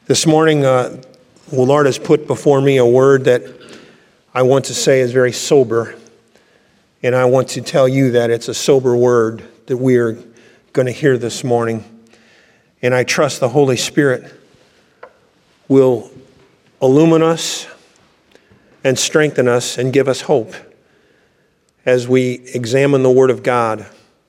This morning, the Lord has put before me a word that I want to say is very sober. And I want to tell you that it's a sober word that we are going to hear this morning. And I trust the Holy Spirit will illumine us and strengthen us and give us hope as we examine the Word of God.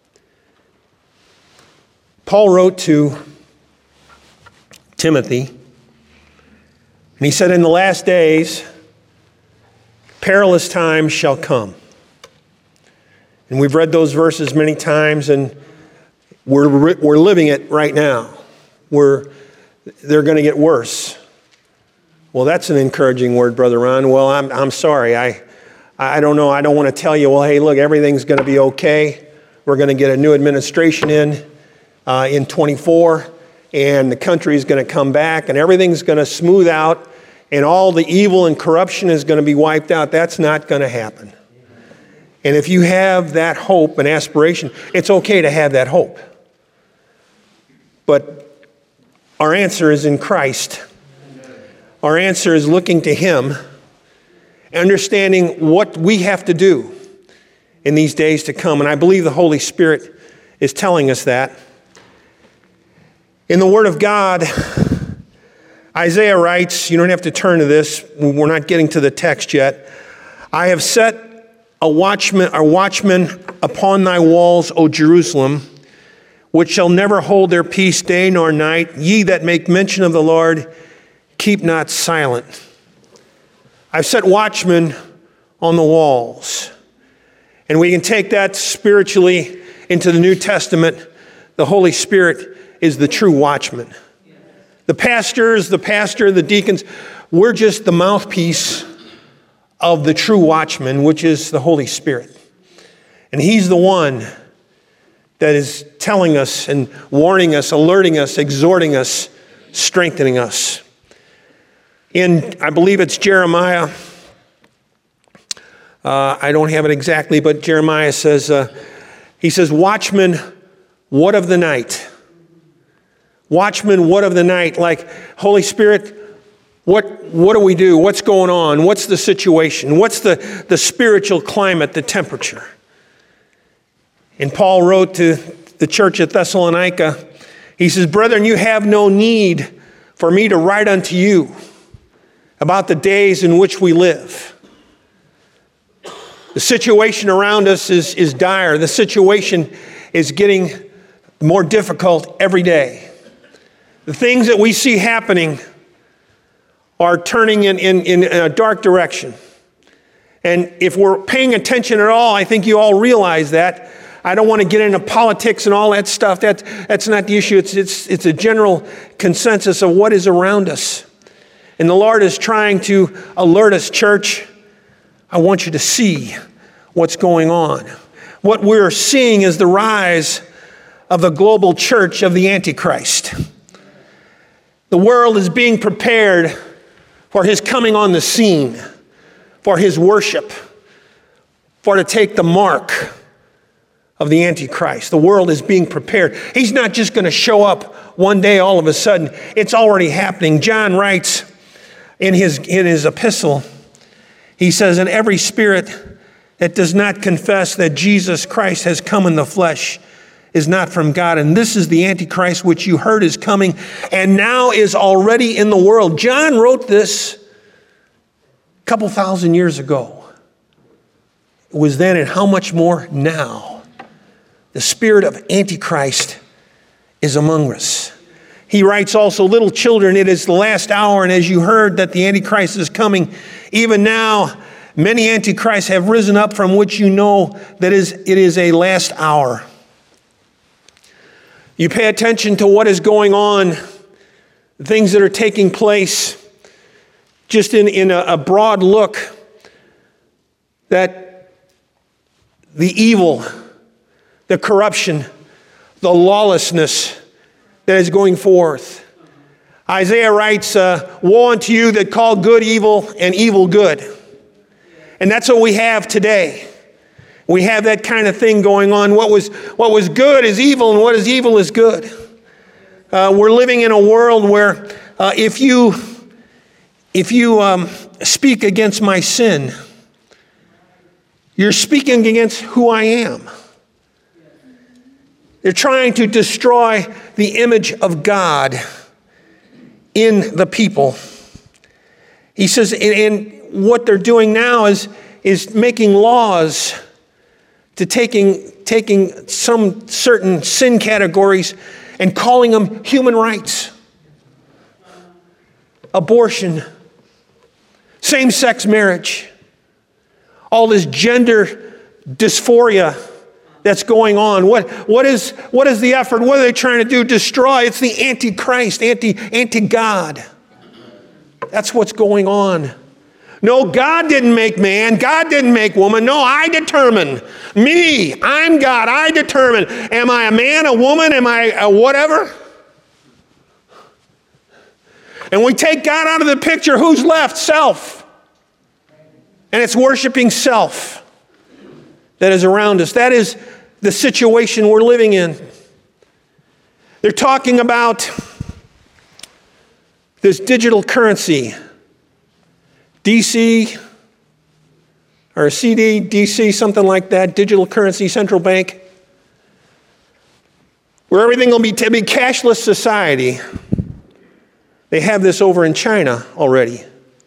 Paul wrote to Timothy, and he said, "In the last days, perilous times shall come." And we've read those verses many times, and we're living it right now. They're going to get worse. Well, that's an encouraging word, Brother Ron. Well, I'm sorry. I don't know. I don't want to tell you, well, hey, look, everything's going to be okay. We're going to get a new administration in 24, and the country is going to come back, and everything's going to smooth out, and all the evil and corruption is going to be wiped out. That's not going to happen. And if you have that hope and aspiration, it's okay to have that hope. But our answer is in Christ. Our answer is looking to Him, understanding what we have to do in these days to come. And I believe the Holy Spirit is telling us that. In the Word of God, Isaiah writes, you don't have to turn to this, we're not getting to the text yet. "I have set a watchman upon thy walls, O Jerusalem, which shall never hold their peace day nor night. Ye that make mention of the Lord, keep not silent." I've set watchmen on the walls. And we can take that spiritually into the New Testament. The Holy Spirit is the true watchman. The pastor, the deacons, we're just the mouthpiece of the true watchman, which is the Holy Spirit. And He's the one that is telling us and warning us, alerting us, exhorting us, strengthening us. I believe it's Jeremiah. I don't have it exactly, but Jeremiah says, he says, "Watchman, what of the night?" Watchman, what of the night? Like, Holy Spirit, what do we do? What's going on? What's the situation? What's the spiritual climate, the temperature? And Paul wrote to the church at Thessalonica, he says, "Brethren, you have no need for me to write unto you about the days in which we live." The situation around us is dire. The situation is getting more difficult every day. The things that we see happening are turning in a dark direction. And if we're paying attention at all, I think you all realize that. I don't want to get into politics and all that stuff. That's not the issue. It's a general consensus of what is around us. And the Lord is trying to alert us, church. I want you to see what's going on. What we're seeing is the rise of the global church of the Antichrist. The world is being prepared for His coming on the scene, for His worship, for to take the mark of the Antichrist. The world is being prepared. He's not just going to show up one day all of a sudden. It's already happening. John writes in his epistle, he says, "And every spirit that does not confess that Jesus Christ has come in the flesh is not from God. And this is the Antichrist which you heard is coming and now is already in the world." John wrote this a couple thousand years ago. It was then, and how much more now? The spirit of Antichrist is among us. He writes also, "Little children, it is the last hour, and as you heard that the Antichrist is coming, even now many Antichrists have risen up, from which you know that it is a last hour." You pay attention to what is going on, the things that are taking place, just in a broad look, that the evil, the corruption, the lawlessness that is going forth. Isaiah writes, "Woe unto you that call good evil and evil good." And that's what we have today. We have that kind of thing going on. What was good is evil, and what is evil is good. We're living in a world where if you speak against my sin, you're speaking against who I am. They're trying to destroy the image of God in the people. He says, and what they're doing now is making laws to taking some certain sin categories and calling them human rights. Abortion, same-sex marriage, all this gender dysphoria that's going on. What is the effort? What are they trying to do? Destroy. It's the anti-Christ, anti-God. That's what's going on. No, God didn't make man. God didn't make woman. No, I determine. Me, I'm God. I determine. Am I a man, a woman? Am I a whatever? And we take God out of the picture. Who's left? Self. And it's worshiping self that is around us. That is the situation we're living in. They're talking about this digital currency, DC or CD, DC, something like that, digital currency, central bank, where everything will be cashless society. They have this over in China already.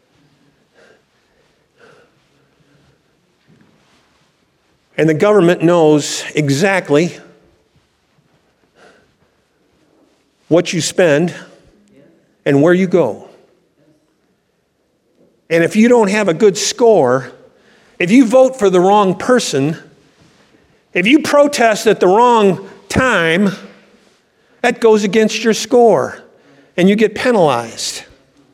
And the government knows exactly what you spend and where you go. And if you don't have a good score, if you vote for the wrong person, if you protest at the wrong time, that goes against your score and you get penalized.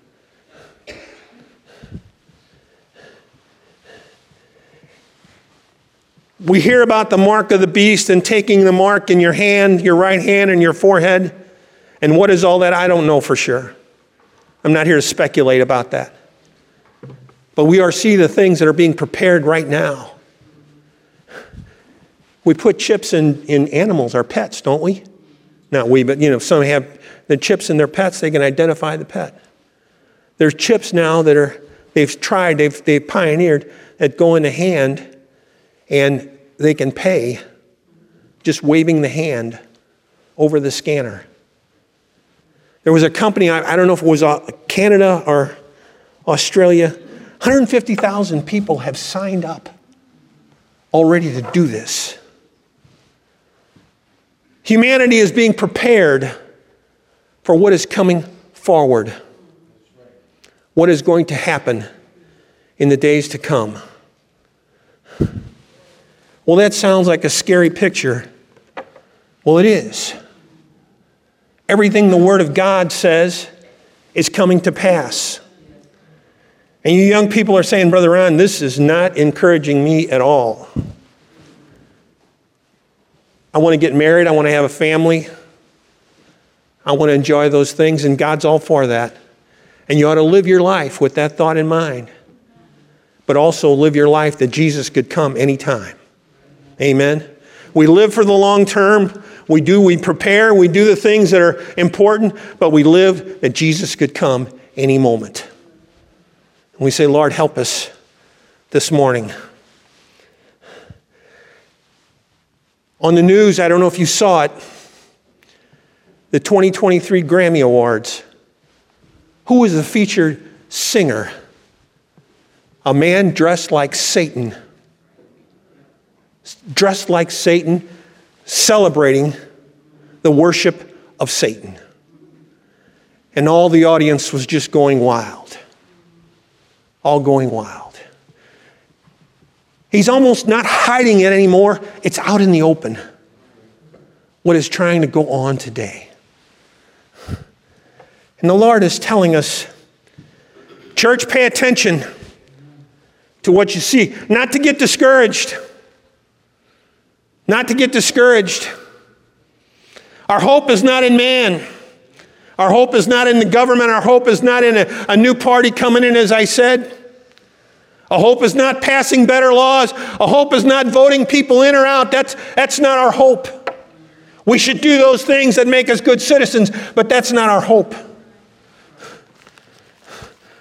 We hear about the mark of the beast and taking the mark in your hand, your right hand, and your forehead. And what is all that? I don't know for sure. I'm not here to speculate about that. But we are seeing the things that are being prepared right now. We put chips in animals, our pets, don't we? Not we, but some have the chips in their pets, they can identify the pet. There's chips now that they've pioneered that go in the hand and they can pay just waving the hand over the scanner. There was a company, I don't know if it was Canada or Australia, 150,000 people have signed up already to do this. Humanity is being prepared for what is coming forward, what is going to happen in the days to come. Well, that sounds like a scary picture. Well, it is. Everything the Word of God says is coming to pass. And you young people are saying, Brother Ron, this is not encouraging me at all. I want to get married. I want to have a family. I want to enjoy those things, and God's all for that. And you ought to live your life with that thought in mind. But also live your life that Jesus could come anytime. Amen. We live for the long term. We prepare. We do the things that are important, but we live that Jesus could come any moment. And we say, Lord, help us this morning. On the news, I don't know if you saw it, the 2023 Grammy Awards. Who was the featured singer? A man dressed like Satan. Dressed like Satan, celebrating the worship of Satan. And all the audience was just going wild. All going wild. He's almost not hiding it anymore. It's out in the open. What is trying to go on today. And the Lord is telling us, church, pay attention to what you see. Not to get discouraged. Not to get discouraged. Our hope is not in man. Our hope is not in the government. Our hope is not in a new party coming in, as I said. A hope is not passing better laws. A hope is not voting people in or out. That's not our hope. We should do those things that make us good citizens, but that's not our hope.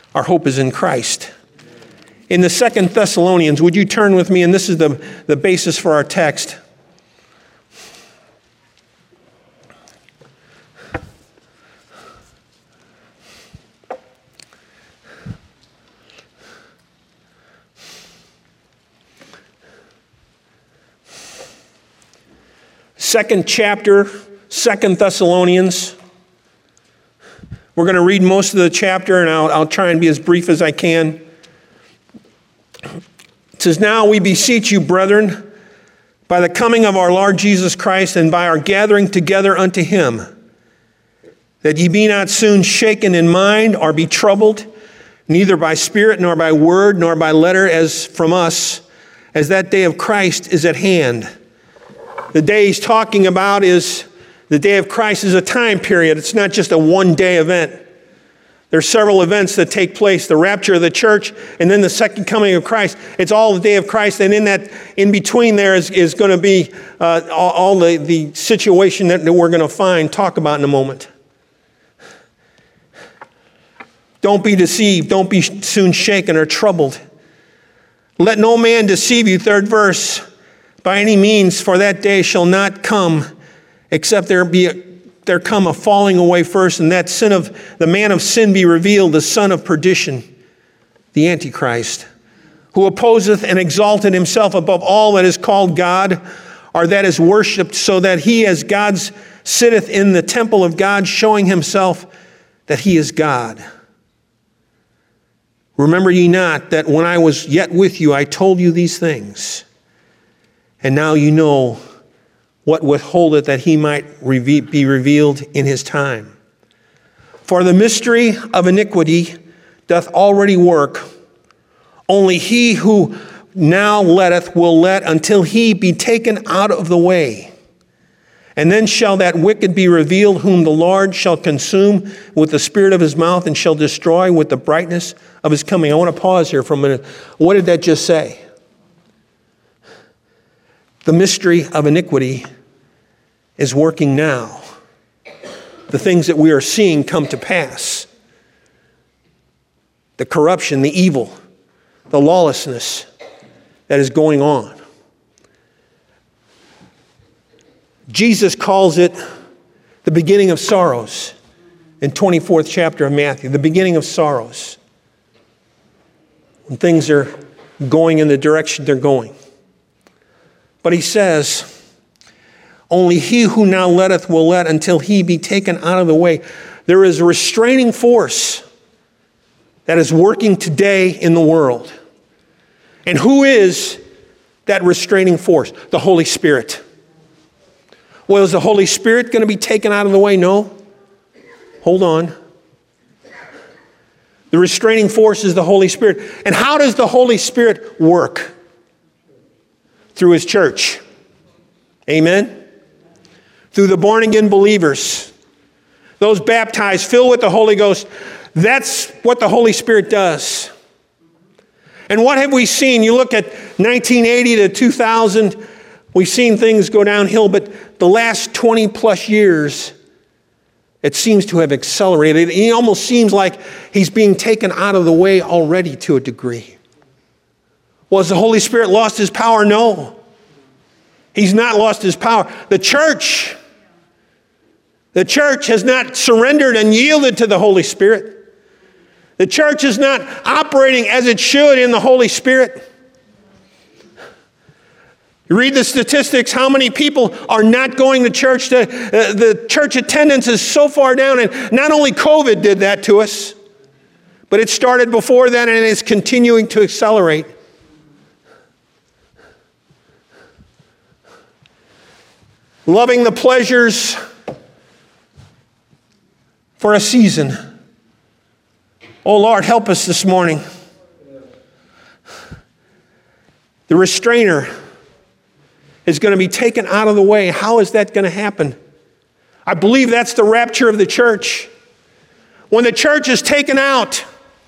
Our hope is in Christ. In the 2 Thessalonians, would you turn with me? And this is the basis for our text. Second chapter, 2 Thessalonians. We're going to read most of the chapter, and I'll try and be as brief as I can. It says, "Now we beseech you, brethren, by the coming of our Lord Jesus Christ, and by our gathering together unto him, that ye be not soon shaken in mind, or be troubled, neither by spirit, nor by word, nor by letter, as from us, as that day of Christ is at hand." The day he's talking about is the day of Christ is a time period. It's not just a one-day event. There's several events that take place: the rapture of the church, and then the second coming of Christ. It's all the day of Christ, and in between there is going to be all the situation that we're going to talk about in a moment. Don't be deceived. Don't be soon shaken or troubled. Let no man deceive you, third verse, by any means, for that day shall not come, except there come a falling away first, and that sin of the man of sin be revealed, the son of perdition, the Antichrist, who opposeth and exalted himself above all that is called God, or that is worshipped, so that he as God's sitteth in the temple of God, showing himself that he is God. Remember ye not that when I was yet with you, I told you these things, and now you know what withholdeth, that he might be revealed in his time. For the mystery of iniquity doth already work. Only he who now letteth will let until he be taken out of the way. And then shall that wicked be revealed, whom the Lord shall consume with the spirit of his mouth, and shall destroy with the brightness of his coming. I want to pause here for a minute. What did that just say? The mystery of iniquity is working now. The things that we are seeing come to pass. The corruption, the evil, the lawlessness that is going on. Jesus calls it the beginning of sorrows in 24th chapter of Matthew. The beginning of sorrows. When things are going in the direction they're going. But he says, only he who now letteth will let until he be taken out of the way. There is a restraining force that is working today in the world. And who is that restraining force? The Holy Spirit. Well, is the Holy Spirit going to be taken out of the way? No. Hold on. The restraining force is the Holy Spirit. And how does the Holy Spirit work? Through his church. Amen? Through the born-again believers. Those baptized, filled with the Holy Ghost. That's what the Holy Spirit does. And what have we seen? You look at 1980 to 2000, we've seen things go downhill, but the last 20 plus years, it seems to have accelerated. It almost seems like he's being taken out of the way already to a degree. Well, has the Holy Spirit lost his power? No. He's not lost his power. The church has not surrendered and yielded to the Holy Spirit. The church is not operating as it should in the Holy Spirit. You read the statistics, how many people are not going to church. The church attendance is so far down, and not only COVID did that to us, but it started before that and it's continuing to accelerate. Loving the pleasures for a season. Oh Lord, help us this morning. The restrainer is going to be taken out of the way. How is that going to happen? I believe that's the rapture of the church. When the church is taken out,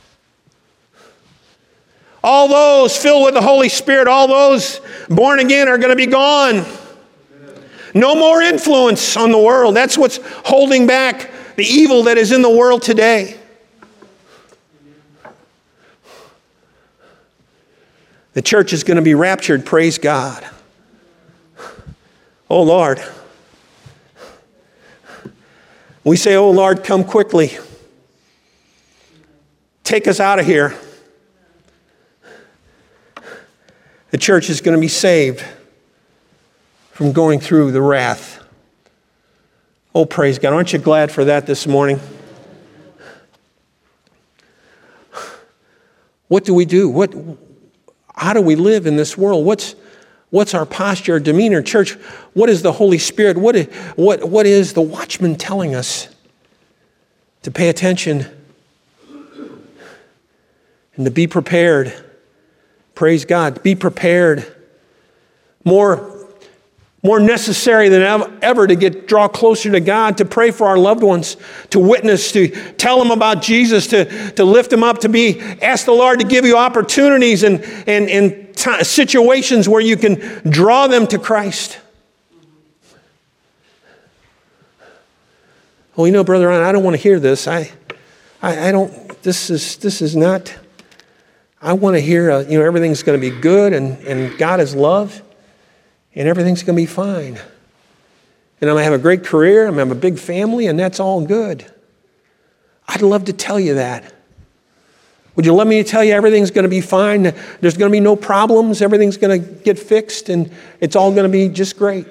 all those filled with the Holy Spirit, all those born again are going to be gone. No more influence on the world. That's what's holding back the evil that is in the world today. The church is going to be raptured, praise God. Oh Lord. We say, oh Lord, come quickly. Take us out of here. The church is going to be saved from going through the wrath. Oh, praise God. Aren't you glad for that this morning? What do we do? How do we live in this world? What's our posture, our demeanor? Church, what is the Holy Spirit? What is the watchman telling us? To pay attention and to be prepared. Praise God. Be prepared. More necessary than ever to draw closer to God, to pray for our loved ones, to witness, to tell them about Jesus, to lift them up, ask the Lord to give you opportunities and situations where you can draw them to Christ. Well, you know, Brother Ron, I don't want to hear this. I don't, this is not, I want to hear, everything's going to be good and God is love. And everything's going to be fine. And I'm going to have a great career. I'm going to have a big family, and that's all good. I'd love to tell you that. Would you let me tell you everything's going to be fine? There's going to be no problems. Everything's going to get fixed, and it's all going to be just great.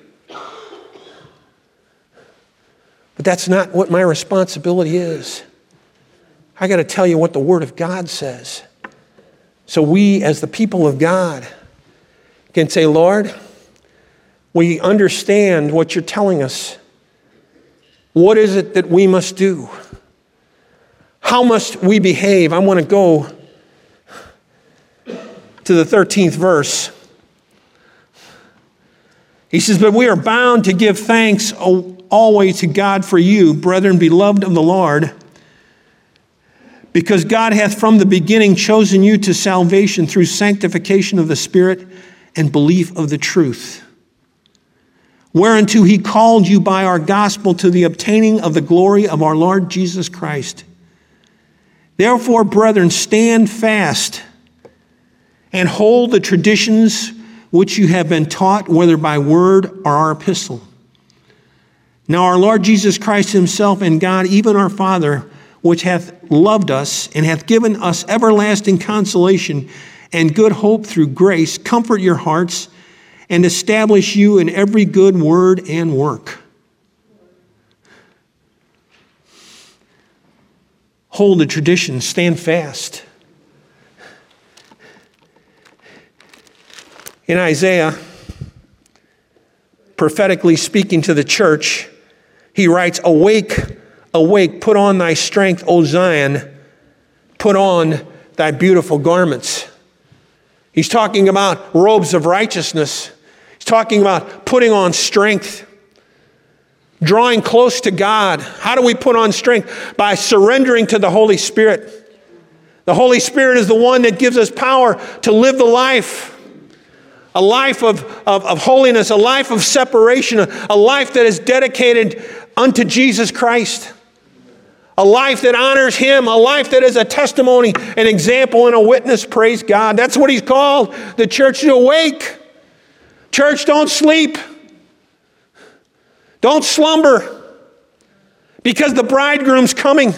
But that's not what my responsibility is. I got to tell you what the Word of God says. So we, as the people of God, can say, Lord, we understand what you're telling us. What is it that we must do? How must we behave? I want to go to the 13th verse. He says, but we are bound to give thanks always to God for you, brethren, beloved of the Lord, because God hath from the beginning chosen you to salvation through sanctification of the Spirit and belief of the truth, whereunto he called you by our gospel to the obtaining of the glory of our Lord Jesus Christ. Therefore, brethren, stand fast and hold the traditions which you have been taught, whether by word or our epistle. Now our Lord Jesus Christ himself and God, even our Father, which hath loved us and hath given us everlasting consolation and good hope through grace, comfort your hearts and establish you in every good word and work. Hold the tradition, stand fast. In Isaiah, prophetically speaking to the church, he writes, awake, awake, put on thy strength, O Zion, put on thy beautiful garments. He's talking about robes of righteousness. He's talking about putting on strength, drawing close to God. How do we put on strength? By surrendering to the Holy Spirit. The Holy Spirit is the one that gives us power to live the life. A life of holiness, a life of separation, a life that is dedicated unto Jesus Christ. A life that honors him, a life that is a testimony, an example, and a witness. Praise God. That's what he's called the church to awake. Church, don't sleep. Don't slumber. Because the bridegroom's coming.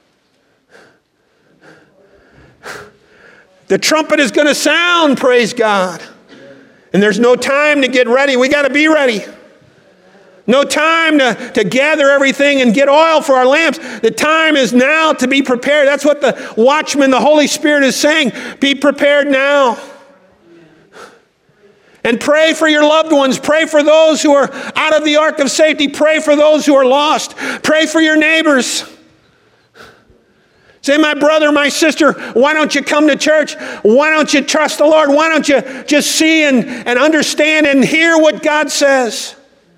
The trumpet is going to sound, praise God. And there's no time to get ready. We got to be ready. No time to gather everything and get oil for our lamps. The time is now to be prepared. That's what the watchman, the Holy Spirit, is saying. Be prepared now. And pray for your loved ones. Pray for those who are out of the ark of safety. Pray for those who are lost. Pray for your neighbors. Say, my brother, my sister, why don't you come to church? Why don't you trust the Lord? Why don't you just see and understand and hear what God says?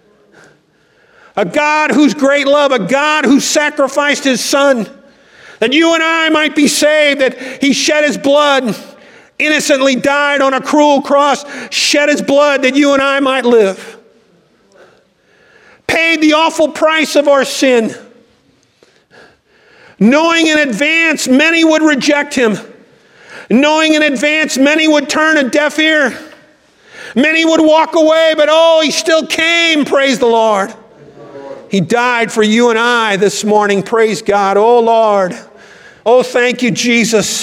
A God whose great love, a God who sacrificed his son, that you and I might be saved, that he shed his blood, innocently died on a cruel cross, shed his blood that you and I might live. Paid the awful price of our sin. Knowing in advance many would reject him. knowing in advance many would turn a deaf ear. Many would walk away, but he still came, praise the Lord. He died for you and I this morning, praise God. Oh, Lord. Oh, thank you, Jesus.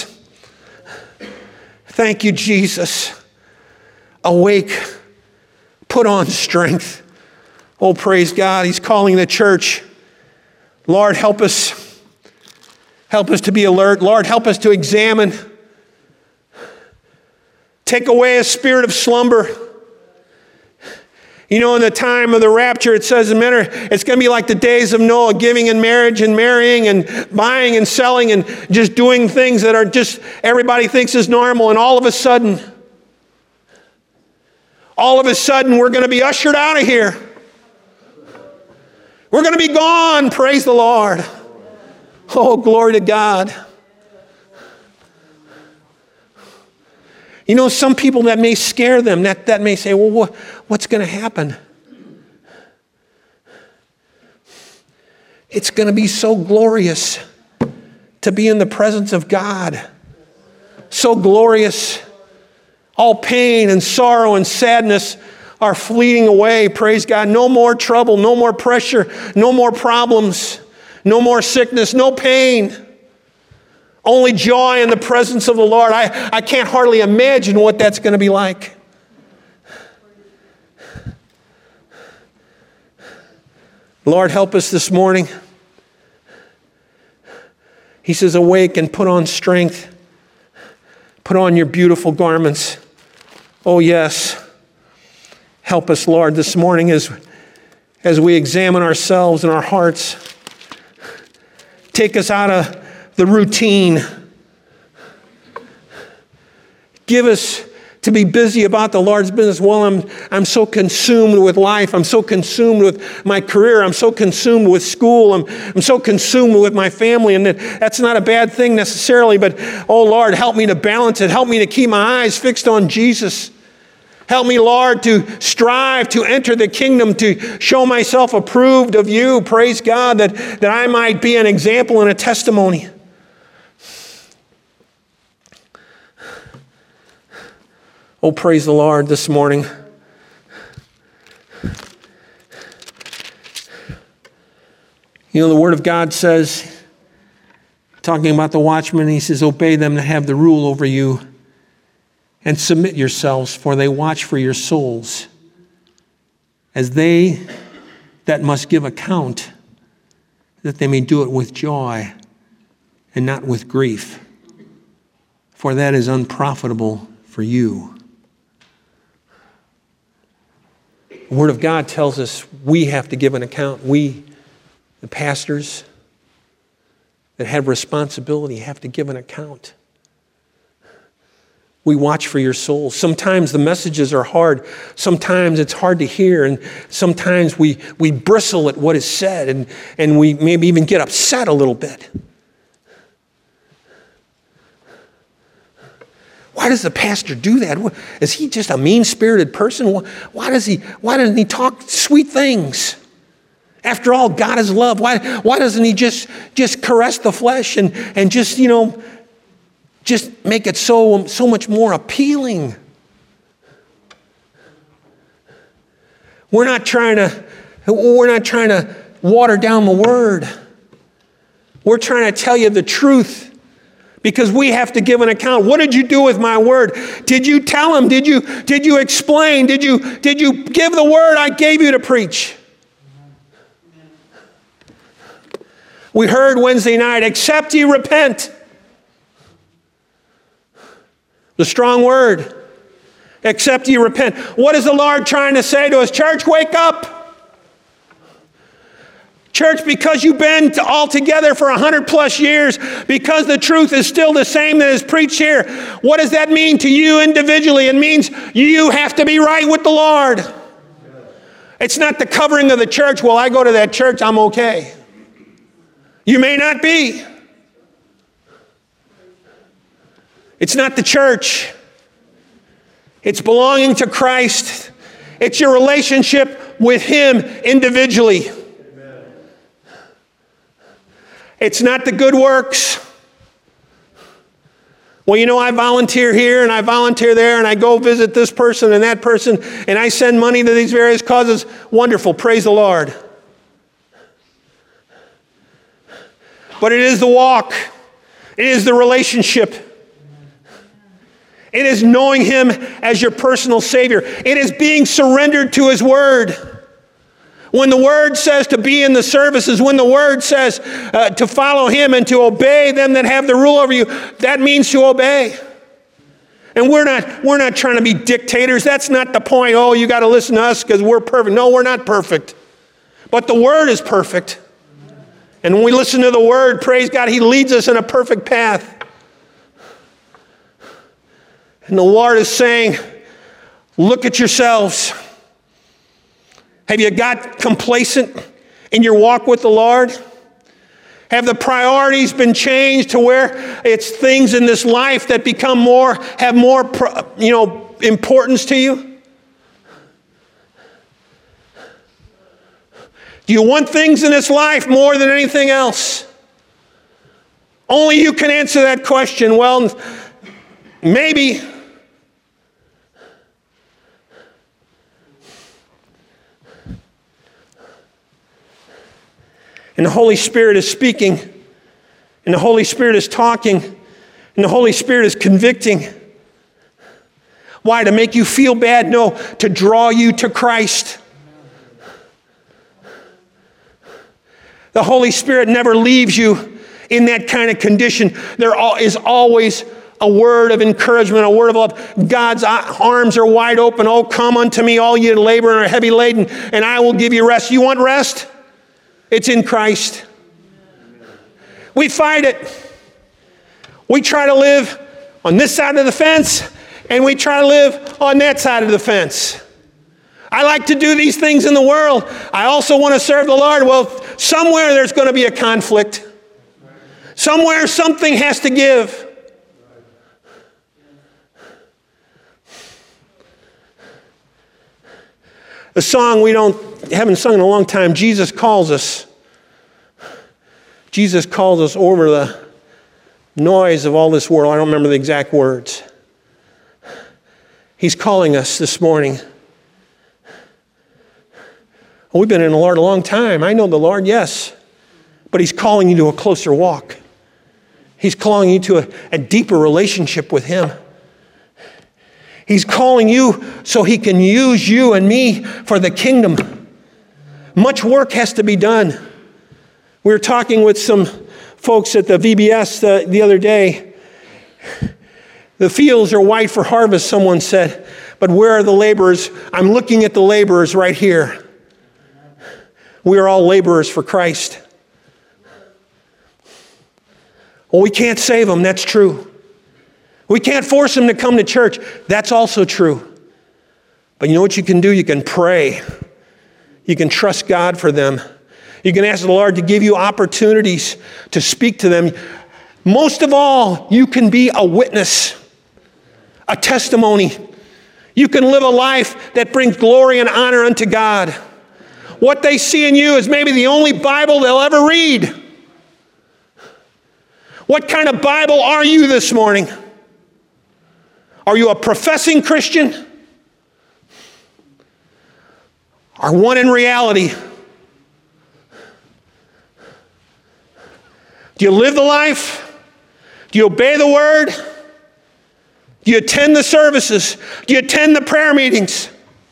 Thank you, Jesus. Awake, put on strength. Oh, praise God. He's calling the church. Lord, help us. Help us to be alert. Lord, help us to examine. Take away a spirit of slumber. You know, in the time of the rapture, it says it's going to be like the days of Noah, giving in marriage and marrying and buying and selling and just doing things that are just everybody thinks is normal. And all of a sudden, we're going to be ushered out of here. We're going to be gone, praise the Lord. Oh, glory to God. You know, some people that may scare them, that may say, well, what's going to happen? It's going to be so glorious to be in the presence of God. So glorious. All pain and sorrow and sadness are fleeting away, praise God. No more trouble, no more pressure, no more problems, no more sickness, no pain. Only joy in the presence of the Lord. I can't hardly imagine what that's going to be like. Lord, help us this morning. He says, awake and put on strength. Put on your beautiful garments. Oh, yes. Help us, Lord, this morning as we examine ourselves and our hearts. Take us out of the routine. Give us to be busy about the Lord's business. Well, I'm so consumed with life. I'm so consumed with my career. I'm so consumed with school. I'm so consumed with my family. And that's not a bad thing necessarily, but oh Lord, help me to balance it. Help me to keep my eyes fixed on Jesus. Help me, Lord, to strive to enter the kingdom, to show myself approved of you. Praise God, that I might be an example and a testimony. Oh, praise the Lord this morning. You know, the Word of God says, talking about the watchmen, he says, obey them to have the rule over you and submit yourselves, for they watch for your souls, as they that must give account, that they may do it with joy and not with grief, for that is unprofitable for you. The Word of God tells us we have to give an account. We, the pastors that have responsibility, have to give an account. We watch for your souls. Sometimes the messages are hard. Sometimes it's hard to hear. And sometimes we bristle at what is said and we maybe even get upset a little bit. Why does the pastor do that? Is he just a mean-spirited person? Why doesn't he talk sweet things? After all, God is love. Why doesn't he just caress the flesh and just make it so much more appealing? We're not trying to water down the word. We're trying to tell you the truth. Because we have to give an account. What did you do with my word? Did you tell him? Did you explain? Did you give the word I gave you to preach? We heard Wednesday night, except ye repent. The strong word. Except ye repent. What is the Lord trying to say to us? Church, wake up. Church, because you've been all together for 100+ years, because the truth is still the same that is preached here, what does that mean to you individually? It means you have to be right with the Lord. It's not the covering of the church. Well, I go to that church, I'm okay. You may not be. It's not the church. It's belonging to Christ. It's your relationship with Him individually. It's not the good works. Well, you know, I volunteer here and I volunteer there and I go visit this person and that person and I send money to these various causes. Wonderful. Praise the Lord. But it is the walk. It is the relationship. It is knowing Him as your personal Savior. It is being surrendered to His Word. When the Word says to be in the services, when the Word says to follow Him and to obey them that have the rule over you, that means to obey. And we're not trying to be dictators. That's not the point. Oh, you got to listen to us because we're perfect. No, we're not perfect. But the Word is perfect. And when we listen to the Word, praise God, He leads us in a perfect path. And the Lord is saying, look at yourselves. Have you got complacent in your walk with the Lord? Have the priorities been changed to where it's things in this life that become have more importance to you? Do you want things in this life more than anything else? Only you can answer that question. Well, maybe. And the Holy Spirit is speaking, and the Holy Spirit is talking, and the Holy Spirit is convicting. Why? To make you feel bad? No, to draw you to Christ. The Holy Spirit never leaves you in that kind of condition. There is always a word of encouragement, a word of love. God's arms are wide open. Oh, come unto me, all ye labor and are heavy laden, and I will give you rest. You want rest? It's in Christ. We fight it. We try to live on this side of the fence, and we try to live on that side of the fence. I like to do these things in the world. I also want to serve the Lord. Well, somewhere there's going to be a conflict. Somewhere something has to give. A song we haven't sung in a long time, Jesus calls us. Jesus calls us over the noise of all this world. I don't remember the exact words. He's calling us this morning. Well, we've been in the Lord a long time. I know the Lord, yes. But He's calling you to a closer walk. He's calling you to a deeper relationship with Him. He's calling you so He can use you and me for the kingdom. Much work has to be done. We were talking with some folks at the VBS the other day. The fields are white for harvest, someone said, but where are the laborers? I'm looking at the laborers right here. We are all laborers for Christ. Well, we can't save them, that's true. We can't force them to come to church. That's also true. But you know what you can do? You can pray. You can trust God for them. You can ask the Lord to give you opportunities to speak to them. Most of all, you can be a witness, a testimony. You can live a life that brings glory and honor unto God. What they see in you is maybe the only Bible they'll ever read. What kind of Bible are you this morning? Are you a professing Christian? Or one in reality? Do you live the life? Do you obey the word? Do you attend the services? Do you attend the prayer meetings?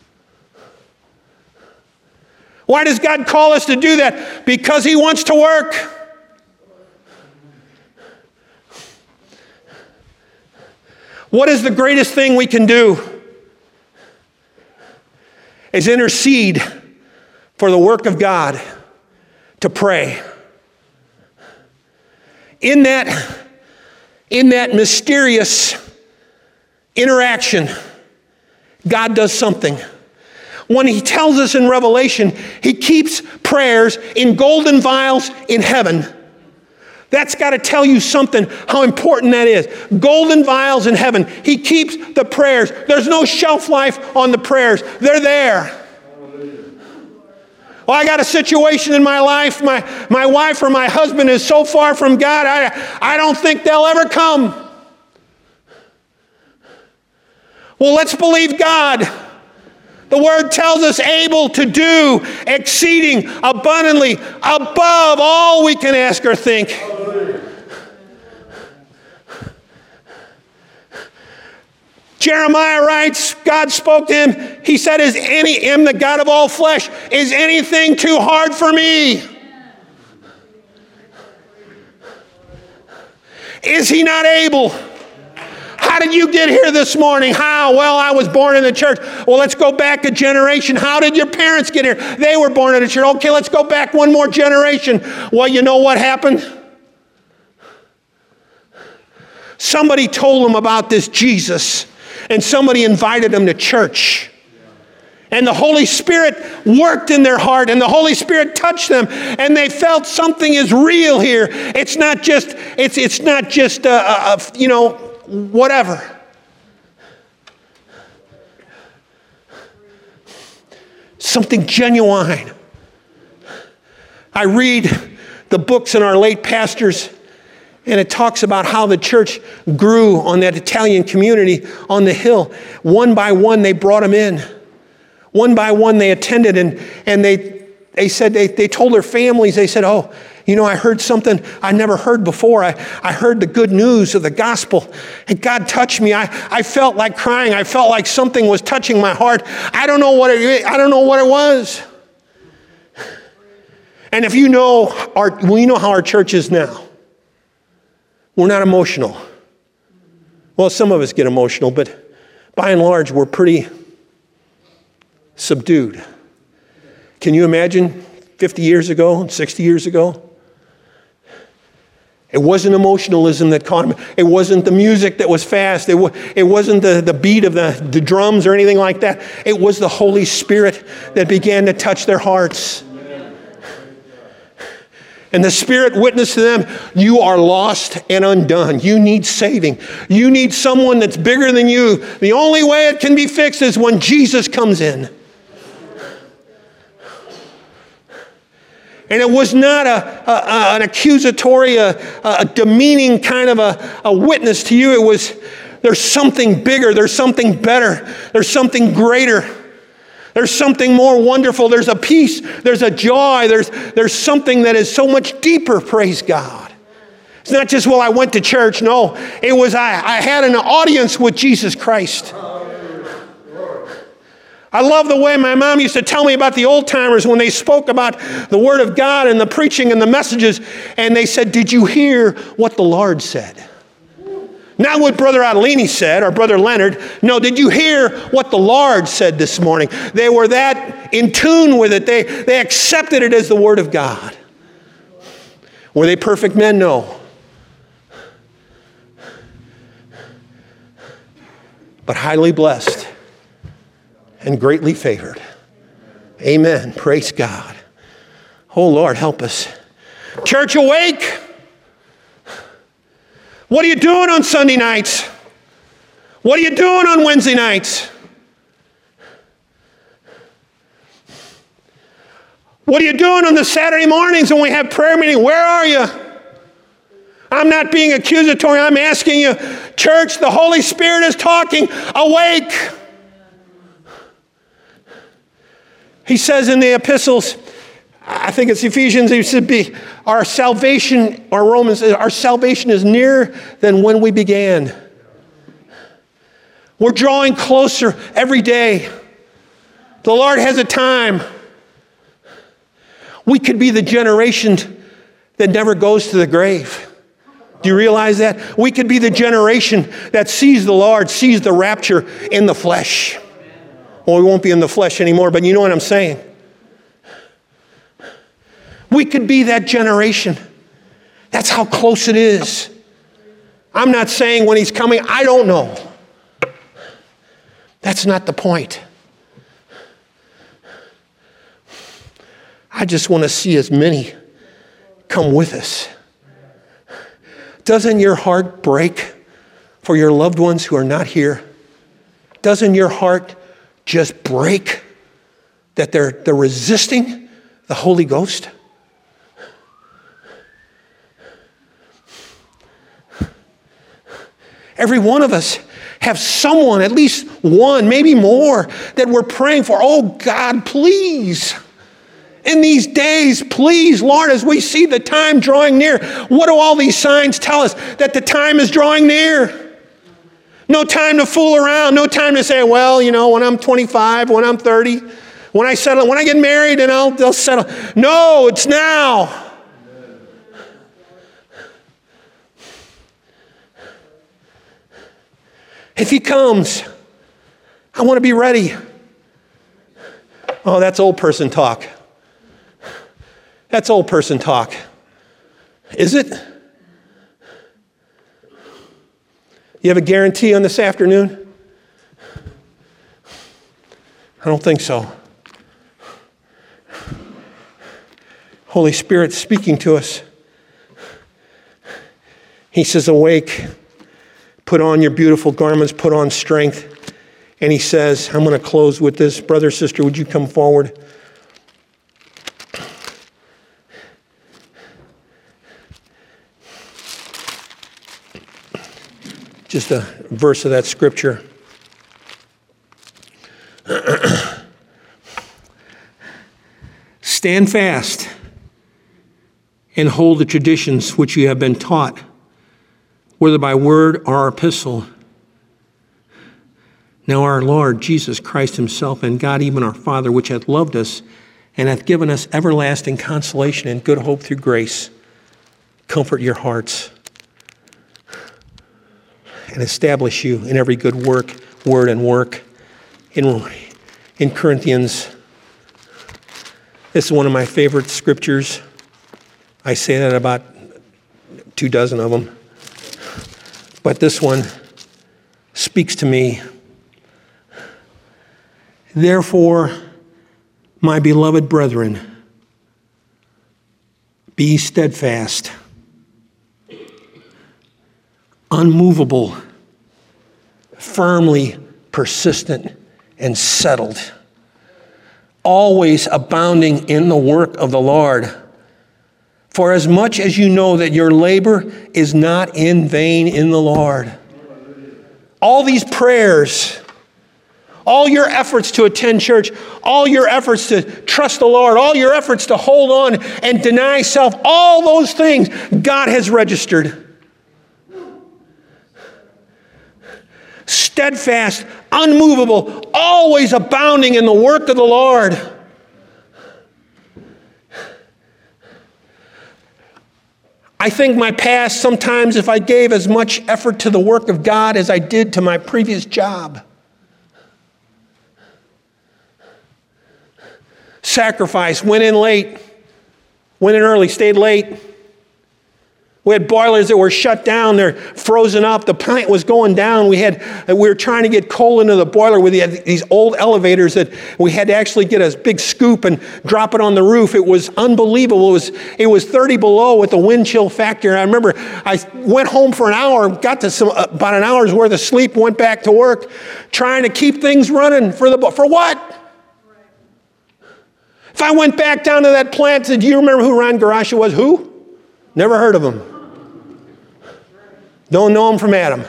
Why does God call us to do that? Because He wants to work. What is the greatest thing we can do? Is intercede for the work of God, to pray. In that mysterious interaction, God does something. When He tells us in Revelation, He keeps prayers in golden vials in heaven. That's got to tell you something, how important that is. Golden vials in heaven. He keeps the prayers. There's no shelf life on the prayers. They're there. Well, I got a situation in my life. My wife or my husband is so far from God, I don't think they'll ever come. Well, let's believe God. The Word tells us able to do exceeding abundantly above all we can ask or think. Jeremiah writes, God spoke to him. He said, am the God of all flesh, is anything too hard for me? Is he not able? How did you get here this morning? How? Well, I was born in the church. Well, let's go back a generation. How did your parents get here? They were born in the church. Okay, let's go back one more generation. Well, you know what happened? Somebody told them about this Jesus, and somebody invited them to church. And the Holy Spirit worked in their heart, and the Holy Spirit touched them, and they felt something is real here. It's not just whatever. Something genuine. I read the books in our late pastors, and it talks about how the church grew on that Italian community on the hill. One by one, they brought them in. One by one, they attended, and they said, they told their families, they said, oh, you know, I heard something I never heard before. I heard the good news of the gospel, and God touched me. I felt like crying. I felt like something was touching my heart. I don't know what it was. And if you know how our church is now. We're not emotional. Well, some of us get emotional, but by and large, we're pretty subdued. Can you imagine 50 years ago, 60 years ago? It wasn't emotionalism that caught him. It wasn't the music that was fast. It wasn't the beat of the drums or anything like that. It was the Holy Spirit that began to touch their hearts. And the Spirit witnessed to them, you are lost and undone. You need saving. You need someone that's bigger than you. The only way it can be fixed is when Jesus comes in. And it was not an accusatory, a demeaning kind of a witness to you. It was, there's something bigger. There's something better. There's something greater. There's something more wonderful. There's a peace. There's a joy. There's something that is so much deeper, praise God. It's not just, well, I went to church. No, it was I had an audience with Jesus Christ. I love the way my mom used to tell me about the old timers when they spoke about the Word of God and the preaching and the messages. And they said, did you hear what the Lord said? Not what Brother Adelini said or Brother Leonard. No, did you hear what the Lord said this morning? They were that in tune with it. They accepted it as the Word of God. Were they perfect men? No. But highly blessed and greatly favored. Amen. Praise God. Oh, Lord, help us. Church, awake. What are you doing on Sunday nights? What are you doing on Wednesday nights? What are you doing on the Saturday mornings when we have prayer meeting? Where are you? I'm not being accusatory. I'm asking you, church, the Holy Spirit is talking. Awake. He says in the epistles, I think it's Ephesians, it should be our salvation, or Romans, our salvation is nearer than when we began. We're drawing closer every day. The Lord has a time. We could be the generation that never goes to the grave. Do you realize that? We could be the generation that sees the Lord, sees the rapture in the flesh. Well, we won't be in the flesh anymore, but you know what I'm saying. We could be that generation. That's how close it is. I'm not saying when he's coming, I don't know. That's not the point. I just want to see as many come with us. Doesn't your heart break for your loved ones who are not here? Doesn't your heart just break that they're resisting the Holy Ghost? Every one of us have someone, at least one, maybe more, that we're praying for. Oh God, please. In these days, please, Lord, as we see the time drawing near, what do all these signs tell us? That the time is drawing near. No time to fool around. No time to say, well, when I'm 25, when I'm 30, when I settle, when I get married, and they'll settle. No, it's now. If he comes, I want to be ready. Oh, that's old person talk. That's old person talk. Is it? You have a guarantee on this afternoon? I don't think so. Holy Spirit speaking to us. He says, awake. Put on your beautiful garments, put on strength. And he says, I'm going to close with this. Brother, sister, would you come forward? Just a verse of that scripture. Stand fast and hold the traditions which you have been taught, whether by word or epistle. Now our Lord Jesus Christ himself and God, even our Father, which hath loved us and hath given us everlasting consolation and good hope through grace, comfort your hearts and establish you in every good work, word and work. In Corinthians, this is one of my favorite scriptures. I say that about 24 of them. But this one speaks to me. Therefore, my beloved brethren, be steadfast, unmovable, firmly persistent, and settled, always abounding in the work of the Lord. For as much as you know that your labor is not in vain in the Lord. All these prayers, all your efforts to attend church, all your efforts to trust the Lord, all your efforts to hold on and deny self, all those things God has registered. Steadfast, unmovable, always abounding in the work of the Lord. I think my past, sometimes if I gave as much effort to the work of God as I did to my previous job. Sacrifice, went in late, went in early, stayed late. We had boilers that were shut down, they're frozen up, the plant was going down. We were trying to get coal into the boiler with these old elevators that we had to actually get a big scoop and drop it on the roof. It was unbelievable. It was 30 below with the wind chill factor. I remember I went home for an hour, got to about an hour's worth of sleep, went back to work, trying to keep things running for what? If I went back down to that plant, do you remember who Ron Garasha was? Who? Never heard of him. Don't know him from Adam.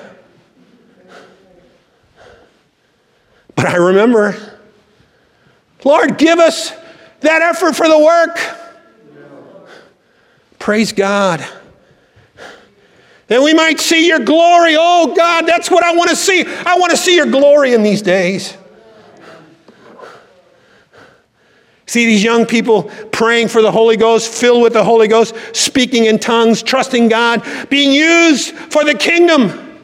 But I remember, Lord, give us that effort for the work. Praise God. That we might see your glory. Oh God, that's what I want to see. I want to see your glory in these days. See these young people praying for the Holy Ghost, filled with the Holy Ghost, speaking in tongues, trusting God, being used for the kingdom.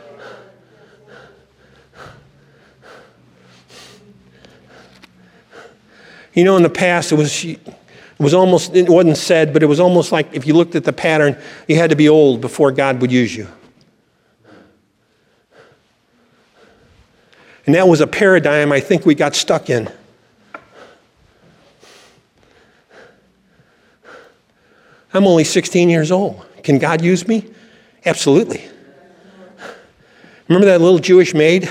You know, in the past, it wasn't said, but it was almost like if you looked at the pattern, you had to be old before God would use you. And that was a paradigm I think we got stuck in. I'm only 16 years old. Can God use me? Absolutely. Remember that little Jewish maid?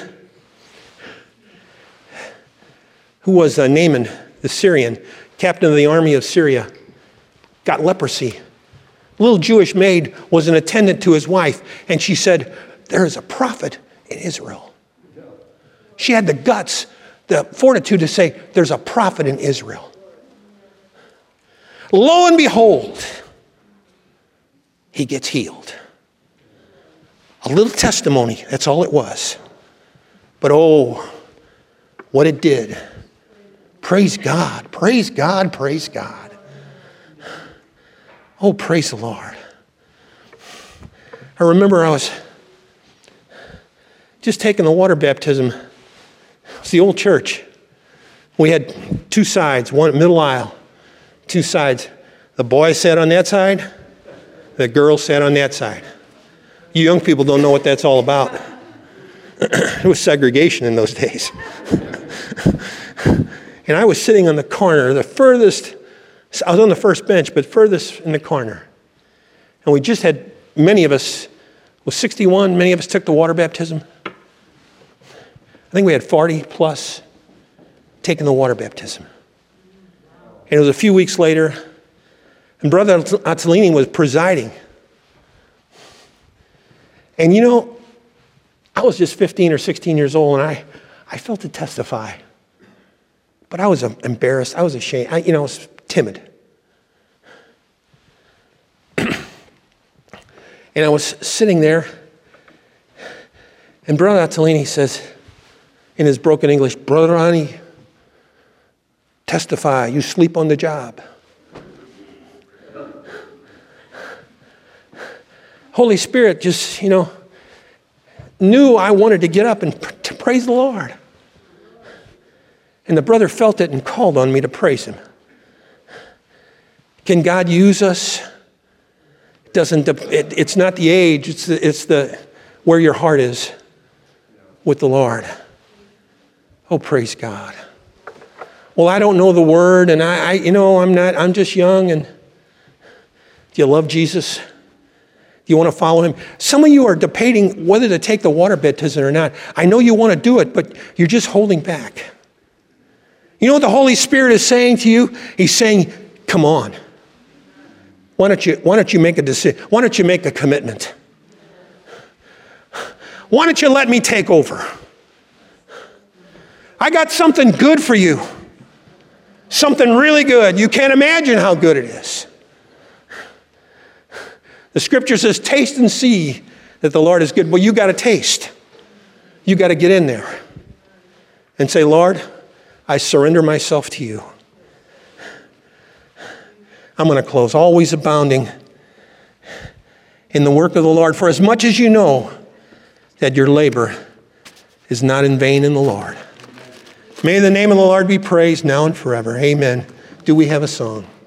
Who was Naaman, the Syrian, captain of the army of Syria, got leprosy. A little Jewish maid was an attendant to his wife, and she said, there is a prophet in Israel. She had the guts, the fortitude to say, there's a prophet in Israel. Lo and behold, he gets healed. A little testimony, that's all it was. But oh, what it did. Praise God, praise God, praise God. Oh, praise the Lord. I remember I was just taking the water baptism. It's the old church. We had two sides, one middle aisle, two sides. The boys sat on that side, the girls sat on that side. You young people don't know what that's all about. It was segregation in those days. And I was sitting on the corner, the furthest, I was on the first bench, but furthest in the corner. And we just had, many of us, was 61, many of us took the water baptism. I think we had 40 plus taking the water baptism. And it was a few weeks later, and Brother Azzolini was presiding. And you know, I was just 15 or 16 years old, and I felt to testify. But I was embarrassed. I was ashamed. I was timid. And I was sitting there, and Brother Azzolini says, in his broken English, Brother Ronnie, testify, you sleep on the job. Holy Spirit just, knew I wanted to get up and to praise the Lord. And the brother felt it and called on me to praise him. Can God use us? It's not the age, it's the where your heart is with the Lord. Oh, praise God. Well, I don't know the word, and I'm just young, and do you love Jesus? Do you want to follow him? Some of you are debating whether to take the water baptism or not. I know you want to do it, but you're just holding back. You know what the Holy Spirit is saying to you? He's saying, come on. Why don't you make a decision? Why don't you make a commitment? Why don't you let me take over? I got something good for you. Something really good. You can't imagine how good it is. The scripture says, taste and see that the Lord is good. Well, you got to taste. You got to get in there and say, Lord, I surrender myself to you. I'm going to close. Always abounding in the work of the Lord, for as much as you know that your labor is not in vain in the Lord. May the name of the Lord be praised now and forever. Amen. Do we have a song?